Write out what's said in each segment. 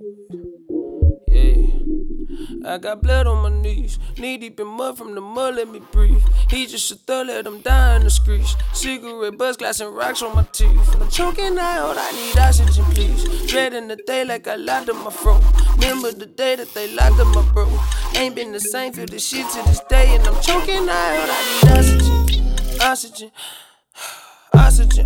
Yeah. I got blood on my knees, knee deep in mud from the mud, let me breathe. He just a thug, let him die in the streets. Cigarette buzz, glass and rocks on my teeth. And I'm choking out, I need oxygen, please. Dreading the day like I locked up my throat. Remember the day that they locked up my bro. Ain't been the same, feel this shit to this day. And I'm choking out, I need oxygen, oxygen, oxygen,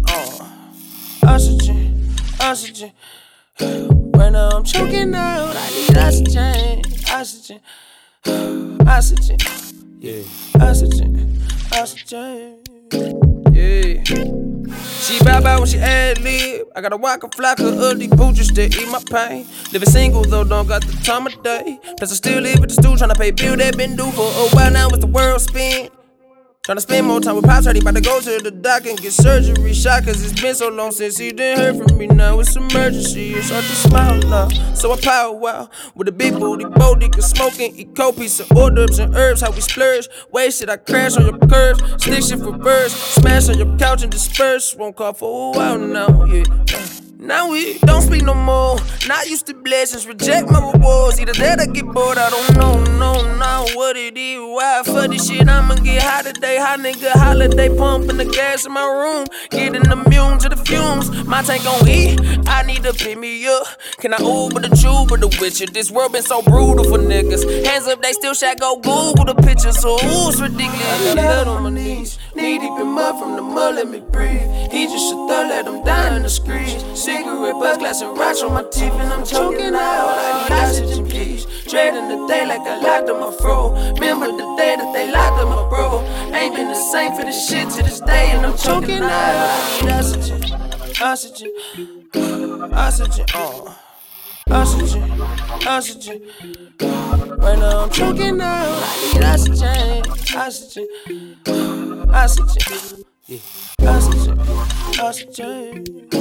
oxygen, oxygen. Right now I'm choking out, I need oxygen, oxygen, oxygen, yeah, oxygen, oxygen, yeah. She bow bow when she ad lib. I gotta walk a flock of ugly booches to eat my pain. Living single though, don't got the time of day. Plus I still live at the stool, tryna pay bill that been due for a while now. It's the world spin. Tryna spend more time with Pops, heard he bout to go to the doc and get surgery shot. Cause it's been so long since he didn't hear from me. Now it's emergency, it's hard to smile now. So I power wow with a big booty, bold dick and smoking. Eat cold piece of hors d'oeuvres and herbs, how we splurge. Wasted, I crash on your curves. Stick shit for birds, smash on your couch and disperse. Won't call for a while now, yeah. Now we don't speak no more. Not used to blessings, reject my rewards. Either that or get bored, I don't know, now what it is. Why for this shit, I'ma get high today. Hot nigga holiday, pumping the gas in my room. Getting immune to the fumes. My tank gon' eat, I need to pick me up. Can I Uber the Juba the Witcher? This world been so brutal for niggas. Hands up, they still shot, go Google the pictures. So ooh, it's ridiculous. I got blood on my knees, knee deep in mud from the mud, let me breathe. He just a thug, let him die in the streets. Cigarette buzz, glass and rocks on my teeth, and I'm choking out. I need oxygen, please. Dreading the day like I locked up my throat. Remember the day that they locked up my bro. Ain't been the same for this shit to this day, and I'm choking out. I need oxygen, oxygen, oxygen, oxygen, oxygen. Right now I'm choking out. I need oxygen, oxygen, oxygen, yeah, oxygen, oxygen.